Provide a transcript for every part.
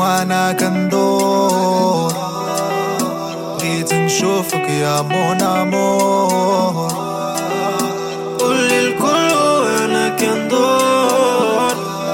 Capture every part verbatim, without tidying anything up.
وانا كندور بغيت نشوفك يا مون امور قولي الكل وانا كندور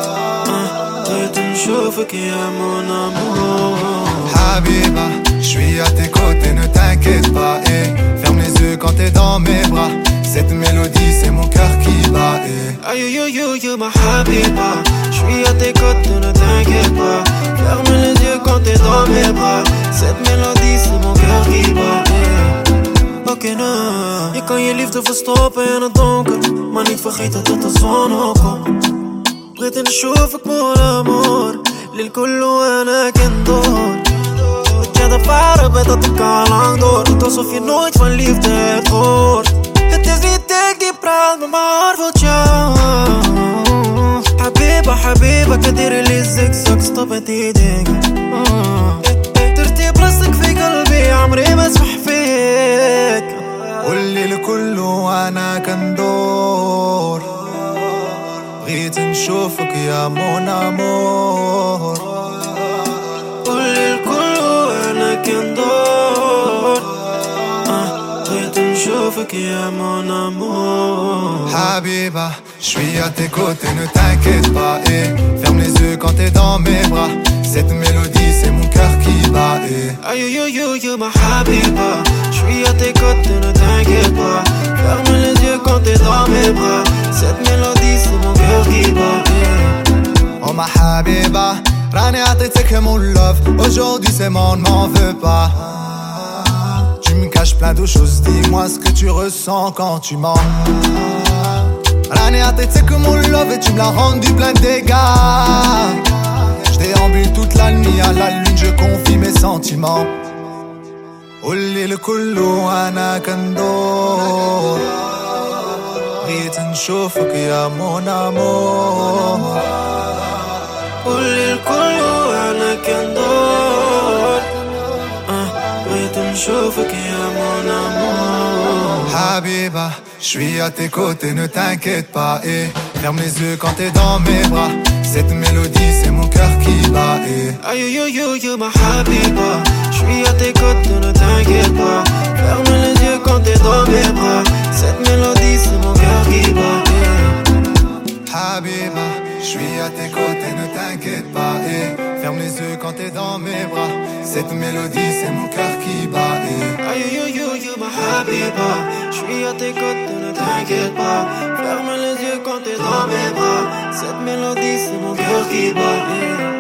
بغيت نشوفك يا مون امور. Habiba, je suis à tes côtés, ne t'inquiète pas, eh. Ferme les yeux quand t'es dans mes bras. Cette mélodie, c'est mon cœur qui bat, eh. Aïe, yo, yo, yo, ma Habiba. Je suis à tes côtés, ne t'inquiète pas. Ferme les yeux quand t'es dans mes bras. Cette mélodie, c'est mon cœur qui bat, eh. Oké, nou, je kan je liefde verstoppen in het donker, maar niet vergeten tot de zon opkomt. بغيت نشوفك mon amour للكل وانا كندور. Het varen met dat ik al lang door. Doet alsof je nooit van liefde hebt gehoord. Het is niet ik die praat, maar mijn hart wil jou. Habiba, Habiba, كدير لي زكزك stop met die dingen. ترتيب راسك في قلبي عمري ما اسمح فيك. قولي الكل وانا كندور بغيت نشوفك يا مون امور. قولي الكل وانا كندور بغيت نشوفك يا مون امور. Habiba, je suis à tes côtés, ne t'inquiète pas, eh. Ferme les yeux quand t'es dans mes bras. Cette mélodie, c'est mon cœur qui bat, eh. Aïe, yo, yo, yo, ma Habiba. Je suis à tes côtés, ne t'inquiète pas. Ferme les yeux quand t'es dans mes bras. Cette mélodie, c'est mon cœur qui bat, eh. Oh ma Habiba, راني عطيتك mon love. Aujourd'hui c'est mon, m'en veux pas. Tu me caches plein de choses, dis-moi ce que tu ressens quand tu mens. راني عطيتك mon love et tu me l'as rendu plein de dégâts. Je déambule toute la nuit à la lune, je confie mes sentiments. قولي الكل وانا كندور بغيت نشوفك يا مون امور. قولي الكل وانا كندور بغيت نشوفك يا مون امور. Habiba, je suis à tes côtés, ne t'inquiète pas, eh. Ferme les yeux quand t'es dans mes bras. Cette mélodie, c'est mon cœur qui bat, eh. Aïe, yo, yo, yo, ma Habiba. Je suis à tes côtés, ne t'inquiète pas. Ferme les yeux quand t'es dans mes bras. Cette mélodie, c'est mon cœur qui bat, eh. Habiba, je suis à tes côtés, ne t'inquiète pas, eh. Ferme les yeux quand t'es dans mes bras. Cette mélodie, c'est mon cœur qui bat, eh. Aïe, yo, yo, yo, ma Habiba. Je suis à tes côtés, ne t'inquiète pas. Ferme les yeux quand t'es dans mes bras. Cette mélodie, c'est mon cœur qui bat, eh.